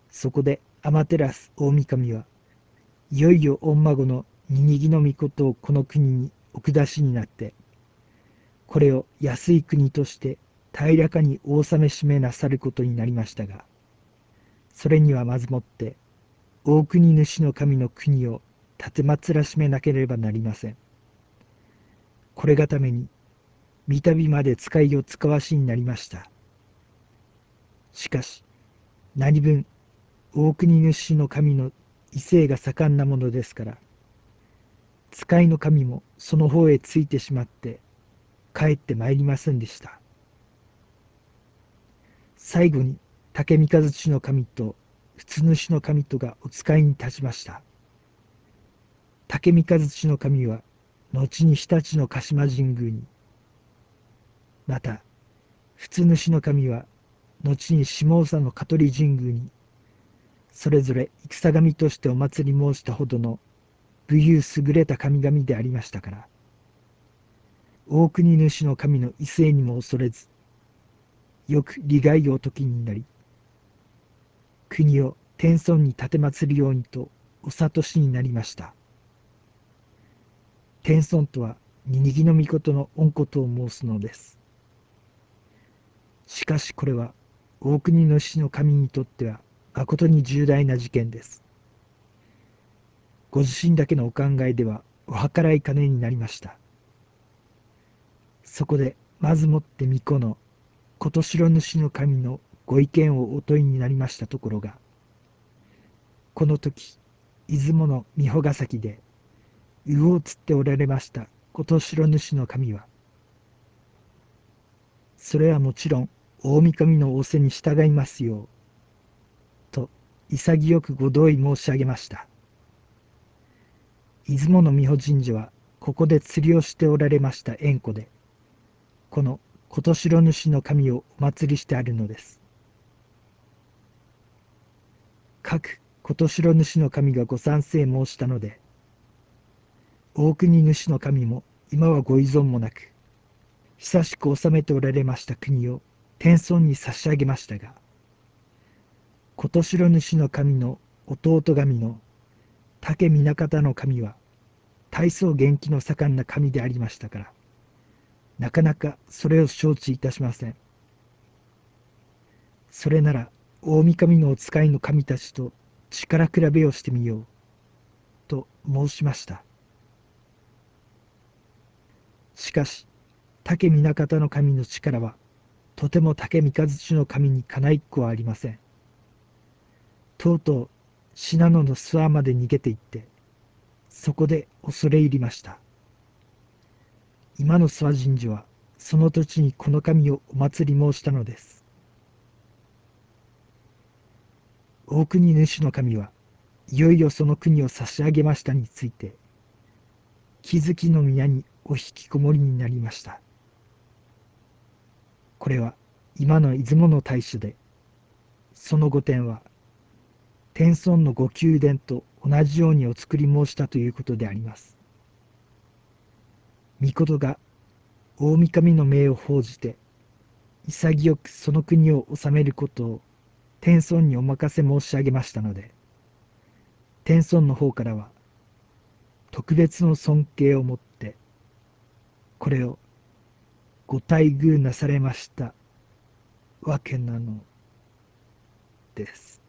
そこで天照大神はいよいよ御孫のニニギノミコトをこの国にお下しになって、これを安い国として平らかにお納めしめなさることになりましたが、それにはまずもって大国主の神の国を奉らしめなければなりません。これがために三度まで使いを使わしになりました。しかし何分大国主の神の威勢が盛んなものですから、使いの神もその方へついてしまって帰ってまいりませんでした。最後に竹三日月の神と普通主の神とがお使いに立ちました。竹三日月の神は後に日立の鹿島神宮に、また普通主の神は後に下総の香取神宮に、それぞれ戦神としてお祭り申したほどの武勇優れた神々でありましたから、大国主の神の威勢にも恐れず、よく利害をお時になり、国を天孫に奉るようにとお諭しになりました。天孫とはニニギノミコトの御事を申すのです。しかしこれは大国主の神にとっては誠に重大な事件です。ご自身だけのお考えではお計らいかねになりました。そこでまずもって巫女の琴城主の神のご意見をお問いになりましたところが、この時出雲の美保ヶ崎で魚を釣っておられました琴城主の神は、それはもちろん大神の仰せに従いますようと潔くご同意申し上げました。出雲の美保神社はここで釣りをしておられました縁故で、この琴城主の神をお祭りしてあるのです。各琴城主の神がご賛成申したので、大国主の神も今はご依存もなく、久しく治めておられました国を天孫に差し上げましたが、琴城主の神の弟神の竹南方の神は大層元気の盛んな神でありましたから、なかなかそれを承知いたしません。それなら大神のお使いの神たちと力比べをしてみようと申しました。しかし竹南方の神の力はとても竹三日月の神にかないっこはありません。とうとう信濃の諏訪まで逃げていって、そこで恐れ入りました。今の諏訪神社はその土地にこの神をお祭り申したのです。大国主の神はいよいよその国を差し上げましたについて、木月の宮にお引きこもりになりました。これは今の出雲の大社で、その御殿は天孫のご宮殿と同じようにお作り申したということであります。帝が大神の命を報じて、潔くその国を治めることを天孫にお任せ申し上げましたので、天孫の方からは特別の尊敬をもってこれをご待遇なされましたわけなのです。